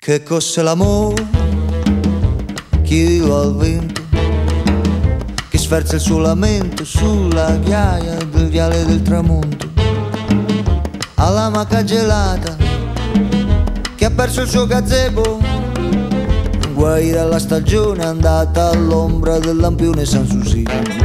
Che cos'è l'amore? Chiedilo al vento che sferza il suo lamento sulla ghiaia del viale del tramonto, alla maca gelata che ha perso il suo gazebo, guai dalla stagione andata all'ombra del lampione Sanssouci.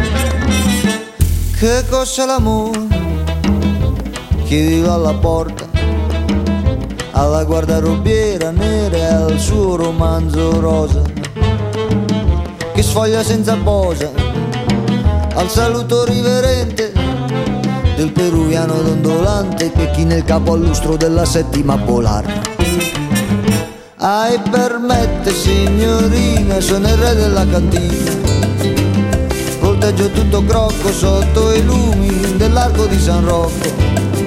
Che cos'è l'amore? Chiedilo alla porta, alla guardarobiera nera e al suo romanzo rosa che sfoglia senza posa, al saluto riverente del peruviano dondolante che china il capo al lustro della settima polare. Ai permette signorina, sono il re della cantina, volteggio tutto crocco sotto i lumi dell'arco di San Rocco,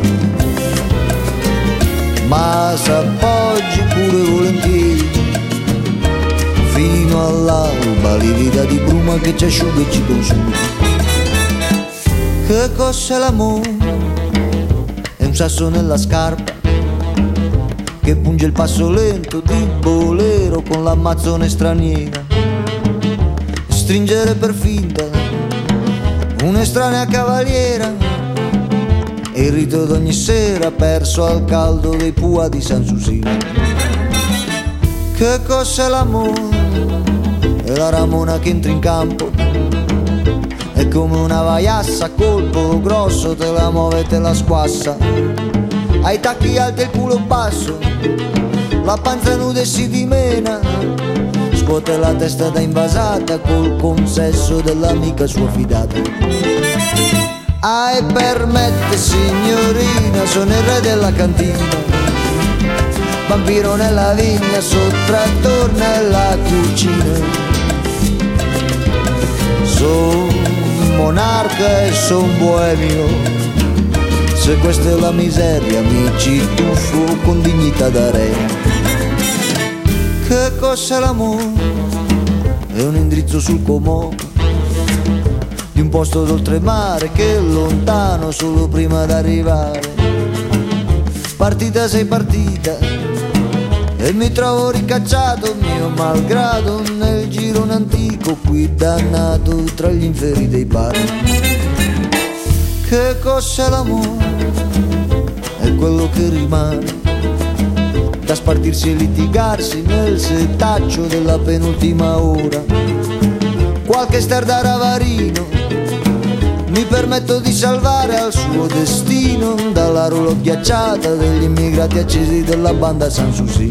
ma s'appoggi pure volentieri fino all'alba, livida di bruma che ci asciuga e ci consuma. Che cos'è l'amore? È un sasso nella scarpa che punge il passo lento di bolero con l'ammazzone straniera, stringere per finta un'estranea cavaliera, e il rito d'ogni sera perso al caldo dei pua di Sanssouci. Che cos'è l'amore? È la ramona che entra in campo, è come una vaiassa, colpo grosso te la muove e te la squassa, ai tacchi alti e il culo basso, la panza nuda e si dimena, scuote la testa da invasata col consesso dell'amica sua fidata. Ai permette signorina, sono il re della cantina, vampiro nella vigna, sottrattor nella cucina, son monarca e son boemio, se questa è la miseria mi ci tuffo con dignità da re. Che cos'è l'amore? È un indirizzo sul comò di un posto d'oltremare che è lontano solo prima d'arrivare. Partita sei partita e mi trovo ricacciato mio malgrado nel girone antico qui dannato tra gli inferi dei bar. Che cos'è l'amore? È quello che rimane da spartirsi e litigarsi nel setaccio della penultima ora. Qualche star da ravarino mi permetto di salvare al suo destino dalla roulotte ghiacciata degli immigrati accesi della banda Sanssouci.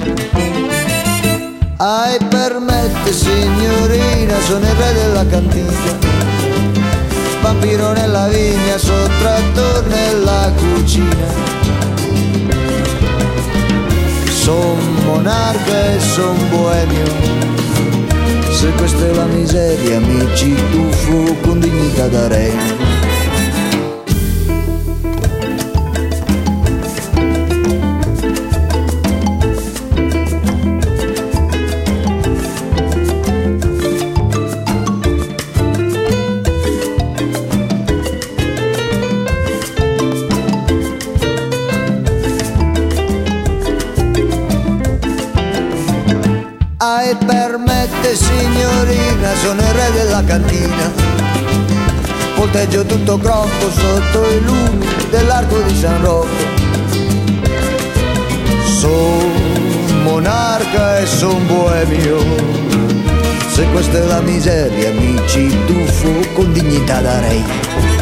Ai permette signorina, sono il re della cantina, vampiro nella vigna, sottrattor nella cucina, son monarca e son boemio, se questa è la miseria mi ci tuffo con dignità da re. Ai permette signorina, sono il re della cantina, volteggio tutto crocco sotto i lumi dell'arco di San Rocco, son monarca e son boemio, se questa è la miseria mi ci tuffo con dignità da re.